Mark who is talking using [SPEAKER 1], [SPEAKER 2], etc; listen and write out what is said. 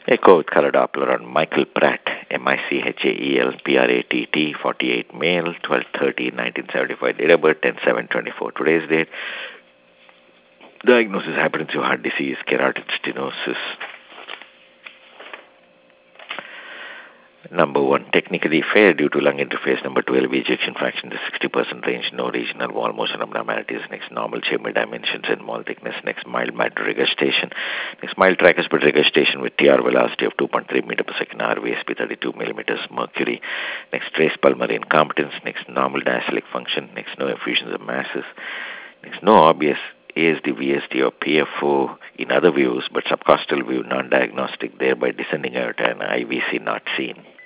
[SPEAKER 1] Echo with color Doppler on Michael Pratt, Michael Pratt, 48 male, 12/30, 1975, date of birth 10/7/24. Today's date, diagnosis hypertensive heart disease, carotid stenosis. Number one, technically fair due to lung interface. Number 12, ejection fraction to 60% range, no regional wall motion abnormalities. Next, normal chamber dimensions and wall thickness. Next, mild mitral regurgitation. Next, mild tricuspid regurgitation with TR velocity of 2.3 meter per second, RVSP 32 millimeters mercury. Next, trace pulmonary incompetence. Next, normal diastolic function. Next, no effusions of masses. Next, no obvious ASD, VSD, or PFO in other views, but subcostal view non-diagnostic, thereby descending aorta and IVC not seen.